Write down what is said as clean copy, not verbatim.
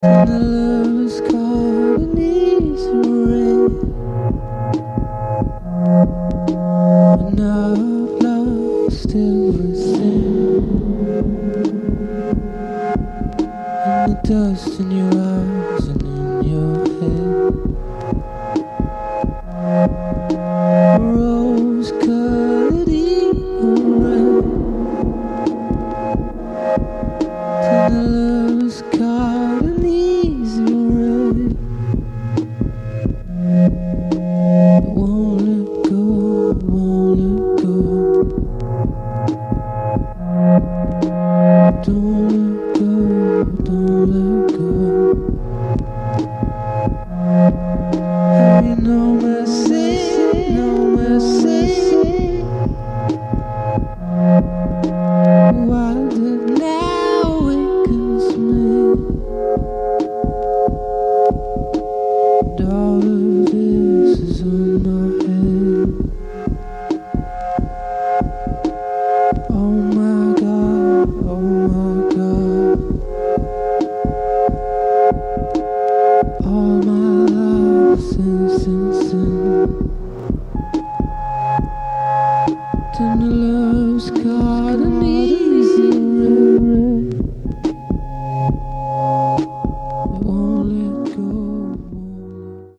And the love is caught in easy rain. And now I've lost everything. And the dust in your eyes and in your head. Rose-colored eagle red. And the love is caught in easy rain. It won't let go, it won't let go. Don't let go, don't let go.